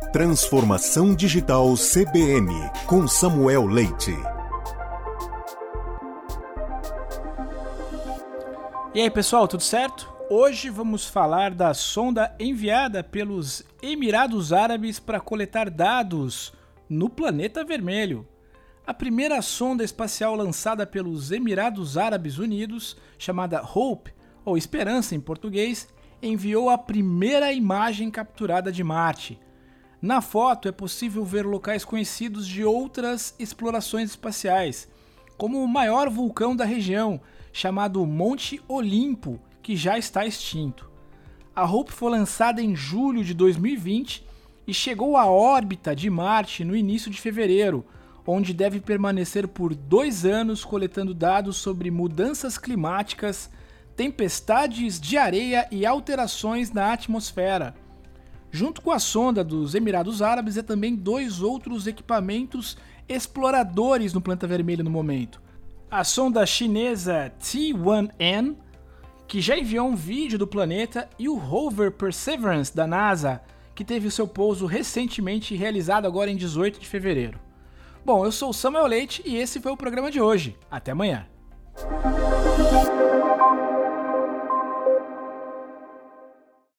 Transformação Digital CBN, com Samuel Leite. E aí pessoal, tudo certo? Hoje vamos falar da sonda enviada pelos Emirados Árabes para coletar dados no planeta vermelho. A primeira sonda espacial lançada pelos Emirados Árabes Unidos, chamada Hope, ou Esperança em português, enviou a primeira imagem capturada de Marte. Na foto é possível ver locais conhecidos de outras explorações espaciais, como o maior vulcão da região, chamado Monte Olimpo, que já está extinto. A Hope foi lançada em julho de 2020 e chegou à órbita de Marte no início de fevereiro, onde deve permanecer por 2 anos coletando dados sobre mudanças climáticas, tempestades de areia e alterações na atmosfera. Junto com a sonda dos Emirados Árabes, também 2 outros equipamentos exploradores no planeta vermelho no momento. A sonda chinesa T1N, que já enviou um vídeo do planeta, e o rover Perseverance da NASA, que teve o seu pouso recentemente realizado agora em 18 de fevereiro. Bom, eu sou o Samuel Leite e esse foi o programa de hoje. Até amanhã.